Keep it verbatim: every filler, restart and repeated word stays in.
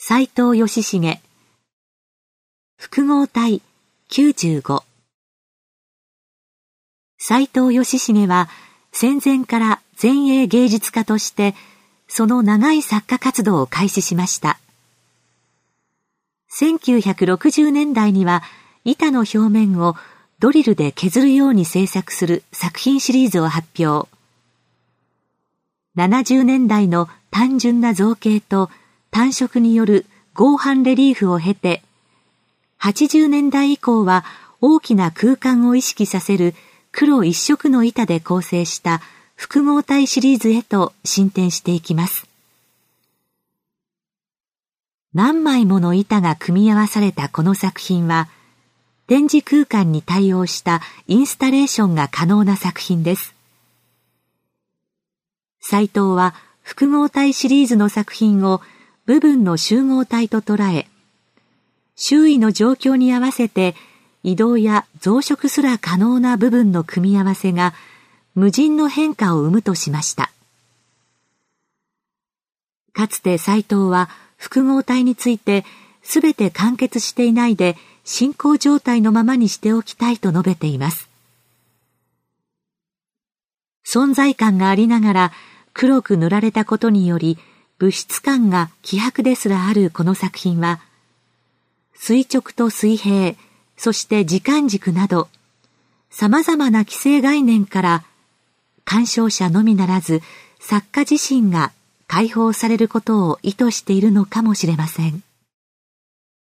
斉藤義重、複合体きゅうじゅうご。斉藤義重は戦前から前衛芸術家としてその長い作家活動を開始しました。せんきゅうひゃくろくじゅうねんだいには板の表面をドリルで削るように制作する作品シリーズを発表。ななじゅうねんだいの単純な造形と単色による合板レリーフを経て、はちじゅうねんだい以降は大きな空間を意識させる黒一色の板で構成した複合体シリーズへと進展していきます。何枚もの板が組み合わされたこの作品は、展示空間に対応したインスタレーションが可能な作品です。斉藤は複合体シリーズの作品を部分の集合体と捉え、周囲の状況に合わせて移動や増殖すら可能な部分の組み合わせが無尽の変化を生むとしました。かつて斉藤は複合体についてすべて完結していないで進行状態のままにしておきたいと述べています。存在感がありながら黒く塗られたことにより物質感が希薄ですらあるこの作品は、垂直と水平、そして時間軸など様々な既成概念から鑑賞者のみならず作家自身が解放されることを意図しているのかもしれません。